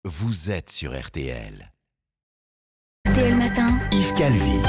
vous êtes sur RTL. RTL Matin, Yves Calvi.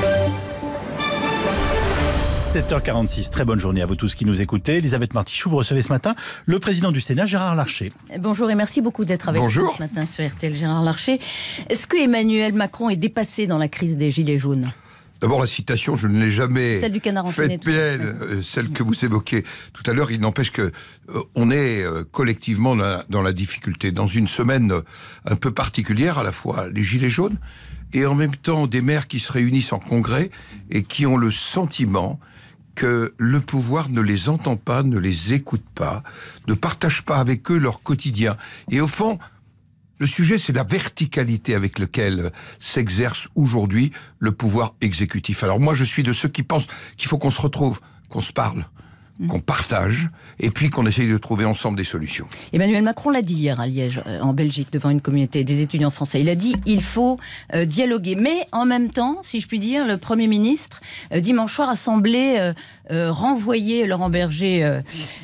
7h46, très bonne journée à vous tous qui nous écoutez. Elisabeth Martichoux, vous recevez ce matin le président du Sénat, Gérard Larcher. Bonjour et merci beaucoup d'être avec nous ce matin sur RTL, Gérard Larcher. Est-ce que Emmanuel Macron est dépassé dans la crise des Gilets jaunes ? D'abord, la citation, je ne l'ai jamais celle du canard enchaîné, faite, celle que vous évoquez tout à l'heure. Il n'empêche que on est collectivement dans la difficulté. Dans une semaine un peu particulière, à la fois les Gilets jaunes et en même temps des maires qui se réunissent en congrès et qui ont le sentiment que le pouvoir ne les entend pas, ne les écoute pas, ne partage pas avec eux leur quotidien. Et au fond, le sujet, c'est la verticalité avec laquelle s'exerce aujourd'hui le pouvoir exécutif. Alors moi, je suis de ceux qui pensent qu'il faut qu'on se retrouve, qu'on se parle, qu'on partage, et puis qu'on essaye de trouver ensemble des solutions. Emmanuel Macron l'a dit hier à Liège, en Belgique, devant une communauté des étudiants français. Il a dit il faut dialoguer. Mais en même temps, si je puis dire, le Premier ministre, dimanche soir, a semblé renvoyer Laurent Berger,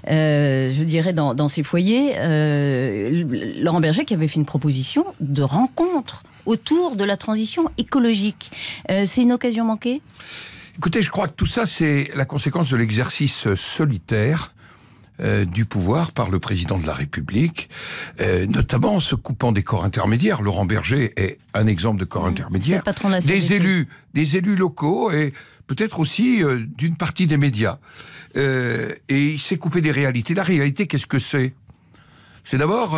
je dirais, dans ses foyers. Laurent Berger qui avait fait une proposition de rencontre autour de la transition écologique. C'est une occasion manquée ? Écoutez, je crois que tout ça, c'est la conséquence de l'exercice solitaire du pouvoir par le président de la République, notamment en se coupant des corps intermédiaires. Laurent Berger est un exemple de corps intermédiaire. Des élus locaux et peut-être aussi d'une partie des médias. Et il s'est coupé des réalités. La réalité, qu'est-ce que c'est ? C'est d'abord,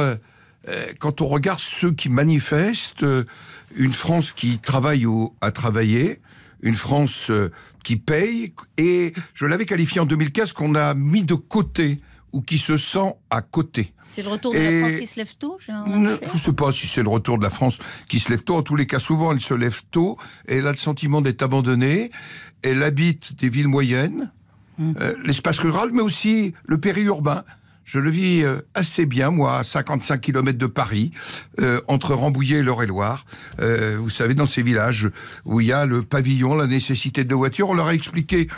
quand on regarde ceux qui manifestent, une France qui travaille ou a travaillé, une France qui paye, et je l'avais qualifié en 2015 qu'on a mis de côté, ou qui se sent à côté. C'est le retour de la France qui se lève tôt, je ne sais pas si c'est le retour de la France qui se lève tôt. En tous les cas, souvent, elle se lève tôt, et elle a le sentiment d'être abandonnée. Elle habite des villes moyennes, l'espace rural, mais aussi le périurbain. Je le vis assez bien, moi, à 55 km de Paris, entre Rambouillet et l'Eure-et-Loire. Vous savez, dans ces villages où il y a le pavillon, la nécessité de voitures, on leur a expliqué,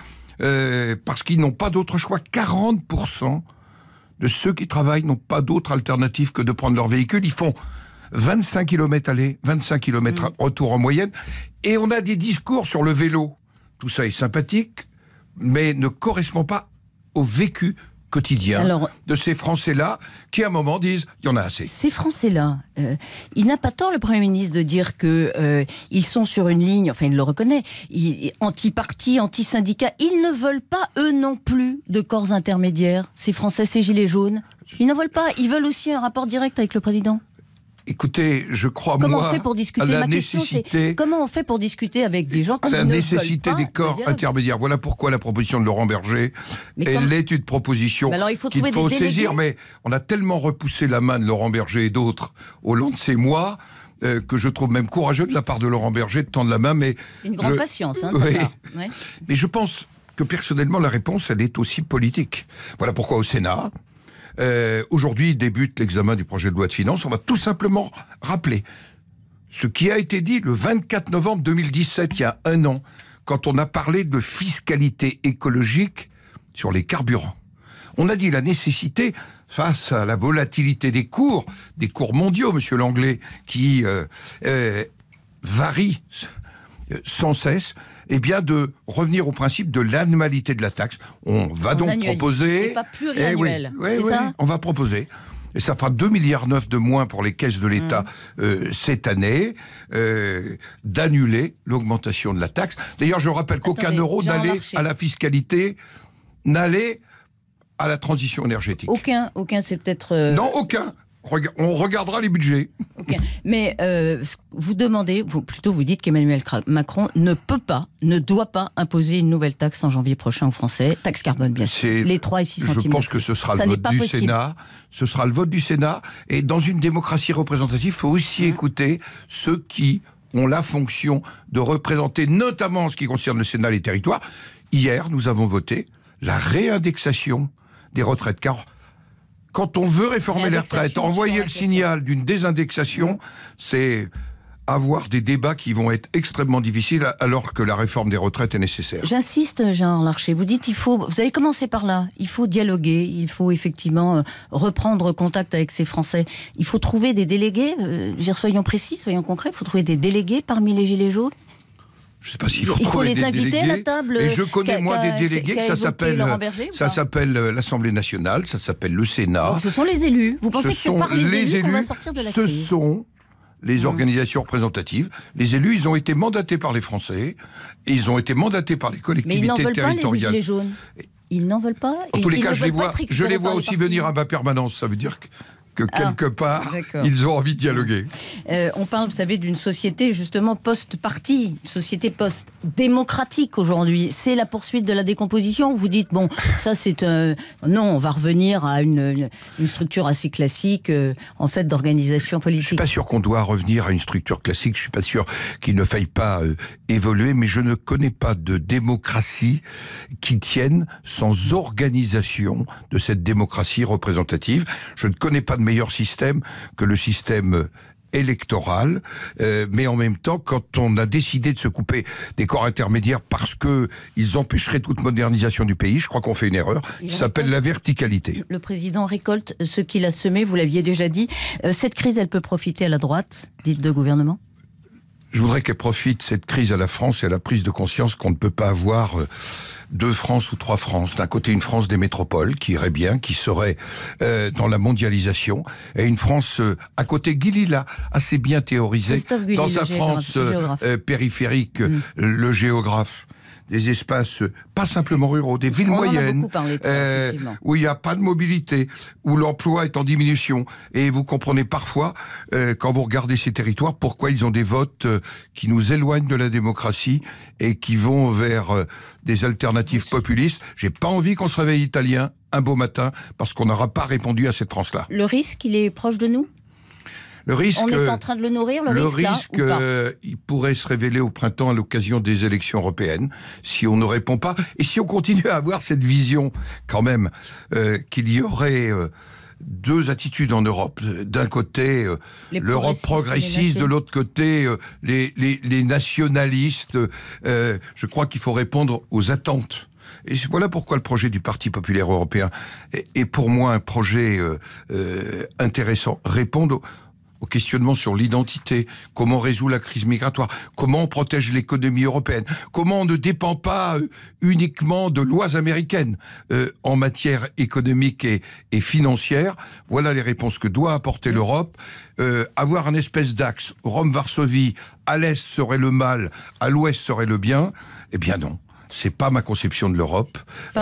parce qu'ils n'ont pas d'autre choix, 40% de ceux qui travaillent n'ont pas d'autre alternative que de prendre leur véhicule. Ils font 25 km aller, 25 km retour en moyenne, et on a des discours sur le vélo. Tout ça est sympathique, mais ne correspond pas au vécu quotidien de ces Français-là qui, à un moment, disent « il y en a assez ». Ces Français-là, il n'a pas tort, le Premier ministre, de dire qu'ils sont sur une ligne, enfin, il le reconnaît, anti-parti, anti-syndicat. Ils ne veulent pas, eux non plus, de corps intermédiaires, ces Français, ces Gilets jaunes. Ils ne veulent pas. Ils veulent aussi un rapport direct avec le président. Écoutez, je crois, comment moi, on fait pour discuter à la nécessité... Comment on fait pour discuter avec des gens qui ne veulent pas... À la nécessité des corps intermédiaires. Voilà pourquoi la proposition de Laurent Berger, elle est une proposition qu'il faut saisir. Mais on a tellement repoussé la main de Laurent Berger et d'autres au long de ces mois que je trouve même courageux de la part de Laurent Berger de tendre la main. Mais une grande patience, hein, oui. Ouais. Mais je pense que personnellement, la réponse, elle est aussi politique. Voilà pourquoi au Sénat... aujourd'hui débute l'examen du projet de loi de finances. On va tout simplement rappeler ce qui a été dit le 24 novembre 2017, il y a un an, quand on a parlé de fiscalité écologique sur les carburants. On a dit la nécessité, face à la volatilité des cours mondiaux, monsieur Langlais, qui varient sans cesse, eh bien de revenir au principe de l'annualité de la taxe. On va donc proposer... C'est pas pluriannuel, c'est ça ? On va proposer. Et ça fera 2,9 milliards de moins pour les caisses de l'État cette année, d'annuler l'augmentation de la taxe. D'ailleurs, je rappelle qu'aucun euro n'allait à la fiscalité, n'allait à la transition énergétique. Aucun, c'est peut-être... Non, aucun. On regardera les budgets. Okay. Mais vous demandez, vous dites qu'Emmanuel Macron ne doit pas imposer une nouvelle taxe en janvier prochain aux Français, taxe carbone bien sûr, les 3 et 6 centimes. Je pense que ce sera le vote du Sénat. Ce sera le vote du Sénat. Et dans une démocratie représentative, il faut aussi écouter ceux qui ont la fonction de représenter, notamment en ce qui concerne le Sénat, les territoires. Hier, nous avons voté la réindexation des retraites, car quand on veut réformer les retraites, envoyer le signal d'une désindexation, c'est avoir des débats qui vont être extrêmement difficiles alors que la réforme des retraites est nécessaire. J'insiste, Jean Larcher, vous dites vous avez commencé par là, il faut dialoguer, il faut effectivement reprendre contact avec ces Français. Il faut trouver des délégués, soyons précis, soyons concrets, il faut trouver des délégués parmi les Gilets jaunes. Je ne sais pas s'il faut trouver les inviter délégués. À la table. Et je connais moi des délégués que ça s'appelle l'Assemblée nationale, ça s'appelle le Sénat. Donc, ce sont les élus. Vous pensez que c'est par les élus qu'on va sortir de la crise ? Ce sont les organisations représentatives. Les élus, ils ont été mandatés par les Français, et ils ont été mandatés par les collectivités territoriales. Mais ils n'en veulent pas, les Gilets jaunes. Ils n'en veulent pas. En tous les cas, je les vois aussi venir à ma permanence. Ça veut dire que quelque part, ils ont envie de dialoguer. On parle, vous savez, d'une société justement post-parti, une société post-démocratique aujourd'hui. C'est la poursuite de la décomposition. Vous dites, bon, ça c'est non, on va revenir à une structure assez classique, en fait, d'organisation politique. Je ne suis pas sûr qu'on doit revenir à une structure classique. Je ne suis pas sûr qu'il ne faille pas évoluer, mais je ne connais pas de démocratie qui tienne sans organisation de cette démocratie représentative. Je ne connais pas de meilleur système que le système électoral, mais en même temps, quand on a décidé de se couper des corps intermédiaires parce qu'ils empêcheraient toute modernisation du pays, je crois qu'on fait une erreur, qui s'appelle la verticalité. Le président récolte ce qu'il a semé, vous l'aviez déjà dit. Cette crise, elle peut profiter à la droite, dite de gouvernement ? Je voudrais qu'elle profite, cette crise, à la France et à la prise de conscience qu'on ne peut pas avoir 2 France ou 3 France. D'un côté, une France des métropoles, qui irait bien, qui serait dans la mondialisation, et une France à côté. Guilly l'a assez bien théorisé dans sa France périphérique, le géographe. Des espaces pas simplement ruraux, des villes moyennes, où il n'y a pas de mobilité, où l'emploi est en diminution. Et vous comprenez parfois, quand vous regardez ces territoires, pourquoi ils ont des votes qui nous éloignent de la démocratie et qui vont vers des alternatives populistes. J'ai pas envie qu'on se réveille italien un beau matin parce qu'on n'aura pas répondu à cette France-là. Le risque, il est proche de nous ? Le risque, on est en train de le nourrir, le risque il pourrait se révéler au printemps à l'occasion des élections européennes, si on ne répond pas, et si on continue à avoir cette vision, quand même, qu'il y aurait 2 attitudes en Europe. D'un côté, l'Europe progressiste, de l'autre côté, les nationalistes. Je crois qu'il faut répondre aux attentes. Et voilà pourquoi le projet du Parti populaire européen est pour moi un projet intéressant. Répondre au questionnement sur l'identité, comment on résout la crise migratoire, comment on protège l'économie européenne, comment on ne dépend pas uniquement de lois américaines en matière économique et financière. Voilà les réponses que doit apporter l'Europe. Avoir un espèce d'axe Rome-Varsovie, à l'est serait le mal, à l'ouest serait le bien. Eh bien non. C'est pas ma conception de l'Europe.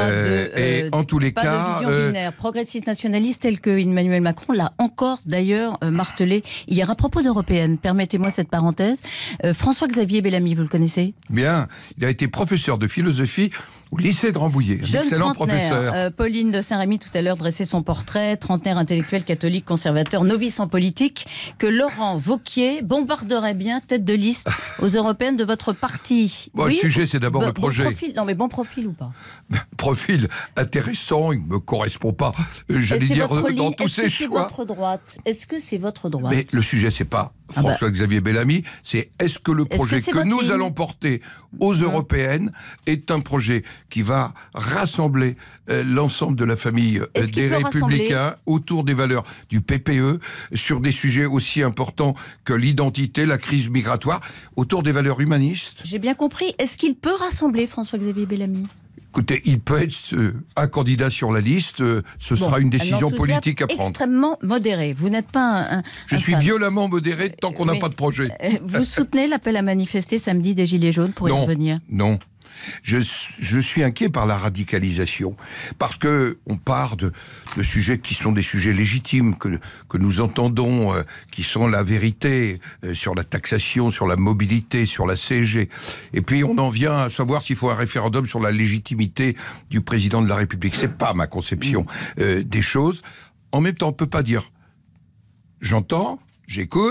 Et en tous les cas, de vision binaire, progressiste nationaliste, tel que Emmanuel Macron l'a encore d'ailleurs martelé hier. À propos d'européenne, permettez-moi cette parenthèse. François-Xavier Bellamy, vous le connaissez ? Bien, il a été professeur de philosophie au lycée de Rambouillet, un excellent professeur. Pauline de Saint-Rémy tout à l'heure dressait son portrait, trentenaire intellectuel catholique conservateur, novice en politique, que Laurent Wauquiez bombarderait bien tête de liste aux européennes de votre parti. Bon, oui, le sujet, c'est d'abord le projet. Non, mais bon profil ou pas ? Profil intéressant, il ne me correspond pas, j'allais dire, dans tous ses choix. Est-ce que c'est votre droite ? Mais le sujet, c'est pas François-Xavier Bellamy, c'est est-ce que le projet que nous allons porter aux européennes est un projet qui va rassembler l'ensemble de la famille des Républicains autour des valeurs du PPE, sur des sujets aussi importants que l'identité, la crise migratoire, autour des valeurs humanistes. J'ai bien compris. Est-ce qu'il peut rassembler François-Xavier Bellamy ? Écoutez, il peut être un candidat sur la liste, ce sera une décision politique à prendre. Extrêmement modéré. Vous n'êtes pas Je suis violemment modéré tant qu'on n'a pas de projet. Vous soutenez l'appel à manifester samedi des Gilets jaunes pour y revenir ? Non. Je suis inquiet par la radicalisation, parce que on part de sujets qui sont des sujets légitimes, que nous entendons, qui sont la vérité sur la taxation, sur la mobilité, sur la CSG. Et puis on en vient à savoir s'il faut un référendum sur la légitimité du président de la République. C'est pas ma conception des choses. En même temps, on peut pas dire j'entends, j'écoute,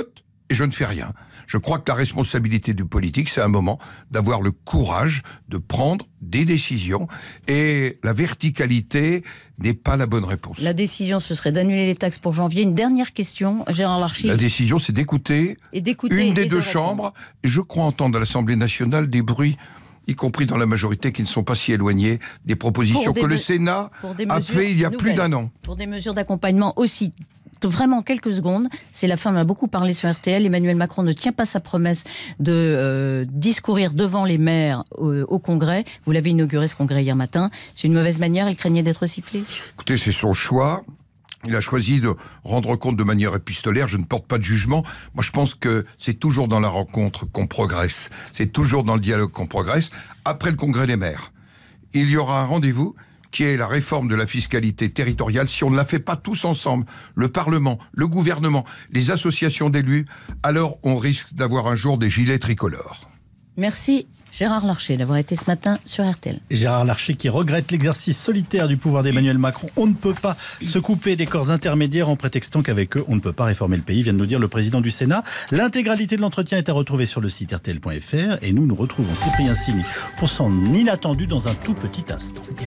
et je ne fais rien. Je crois que la responsabilité du politique, c'est un moment d'avoir le courage de prendre des décisions, et la verticalité n'est pas la bonne réponse. La décision, ce serait d'annuler les taxes pour janvier. Une dernière question, Gérard Larcher. La décision, c'est d'écouter une des deux chambres. Et je crois entendre à l'Assemblée nationale des bruits, y compris dans la majorité, qui ne sont pas si éloignés des propositions que le Sénat a fait il y a plus d'un an. Pour des mesures d'accompagnement aussi. Vraiment quelques secondes, c'est la fin, on a beaucoup parlé sur RTL. Emmanuel Macron ne tient pas sa promesse de discourir devant les maires au Congrès. Vous l'avez inauguré, ce Congrès, hier matin. C'est une mauvaise manière, il craignait d'être sifflé. Écoutez, c'est son choix. Il a choisi de rendre compte de manière épistolaire. Je ne porte pas de jugement. Moi, je pense que c'est toujours dans la rencontre qu'on progresse. C'est toujours dans le dialogue qu'on progresse. Après le Congrès des maires, il y aura un rendez-vous qui est la réforme de la fiscalité territoriale. Si on ne la fait pas tous ensemble, le Parlement, le gouvernement, les associations d'élus, alors on risque d'avoir un jour des gilets tricolores. Merci Gérard Larcher d'avoir été ce matin sur RTL. Gérard Larcher qui regrette l'exercice solitaire du pouvoir d'Emmanuel Macron. On ne peut pas se couper des corps intermédiaires en prétextant qu'avec eux, on ne peut pas réformer le pays, vient de nous dire le président du Sénat. L'intégralité de l'entretien est à retrouver sur le site rtl.fr et nous retrouvons Cyprien Sini pour son inattendu dans un tout petit instant.